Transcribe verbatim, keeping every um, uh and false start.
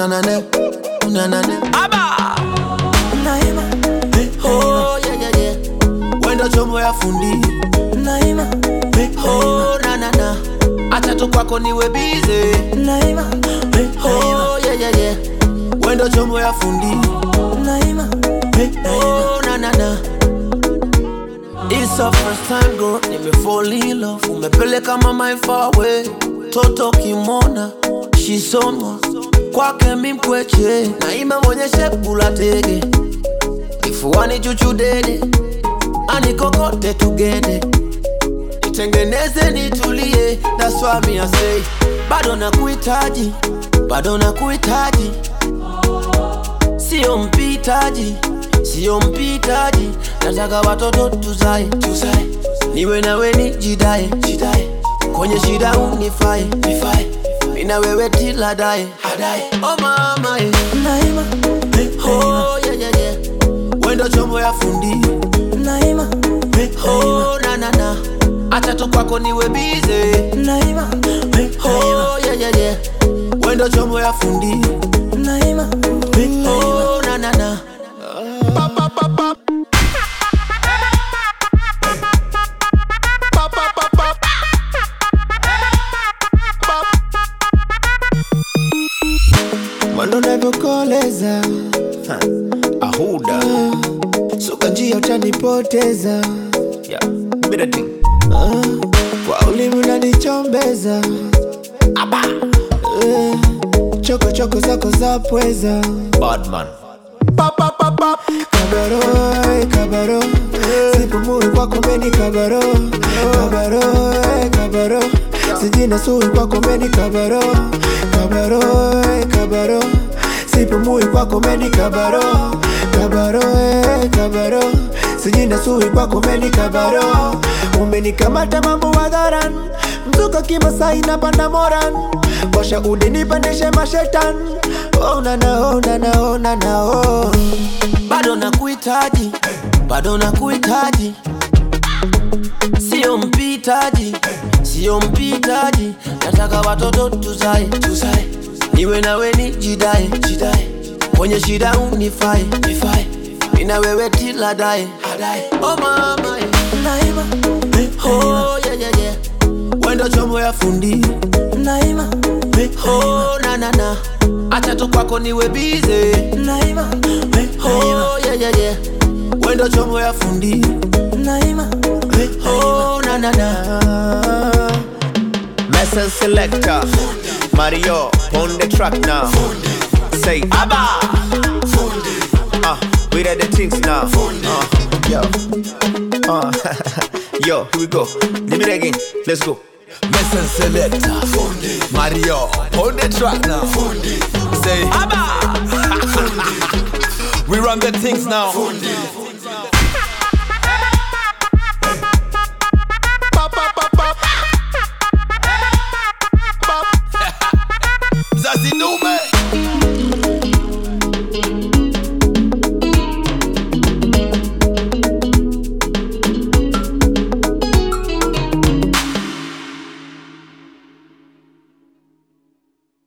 Unanane, unanane. Aba. Naima. Oh yeah yeah yeah. Wendo chomo ya fundi. Naima. Oh na na na. Acha tu kwako niwe busy. Naima. Oh yeah yeah yeah. Wendo chomo ya fundi. Naima. Oh na na na. It's our first time girl, nime fall in love. Umepeleka mama far away. Toto kimona, she's on kwake mimkweche. Naima mwonyeshe pula tege. Kifuani chuchu dede. Ani kokote tugende. Nitengeneze nitulie. That's why me I say bado nakuhitaji, bado nakuhitaji. Sio mpitaji, sio mpitaji. Nataka watoto tuzae, tuzae. Niwe nawe nijidae, jidae. Kwenye shida unifae, nifae. Mina wewe tila dae, hadae. Oh mama eh. Naima. Oh yeah yeah yeah. Wendo chomo ya fundi. Naima. Oh na na na. Acha tu kwako niwe busy. Naima. Oh yeah yeah yeah. Wendo chomo ya fundi. Naima. Oh na na na. Pop pop pop pop. Pop pop pop pop. Pop. Mwendo navyokoleza Ahuda. suka njia utanipoteza. Yeah. Better thing. uh, Kwa ulimi unanichombeza. Aba. uh, Choko choko zako za pweza. Bad man. Pop pop pop pop. Kabaro, eh, kabaro, sipumui kwako meni kabaro. Kabaro, eh, kabaro, sijina sui kwako meni kabaro. Kabaro, eh, kabaro, sipumui kwako meni kabaro. Kabaro, eh, kabaro, sijina sui kwako meni kabaro. Umenikamata mambo hadharan, mzuka kimasai na panda moran. Washa udi nipandishe mashetan. Oh na na, oh na na, oh na na, oh. Bado nakuhitaji, bado nakuhitaji. Sio mpitaji, sio mpitaji. Nataka watoto tuzae, tuzae. Niwe nawe nijidae, jidae. Kwenye shida unifae, nifae. Mina wewe tila dae, hadae. Oh mama eh. Naima. Oh yeah yeah yeah. Wendo chomo ya fundi. Naima. Oh na na na. Acha tu kwako niwe busy. Naima. Oh yeah yeah yeah. Wendo chomo ya fundi. Naima. Oh na na na. Messer selector. Mario on the track now. Say Aba. Uh, we read the things now. Uh, yo. Uh, yo, here we go. Give me that again. Let's go. Messer selector, Mario, on the track now. Say, Aba. we run the things now.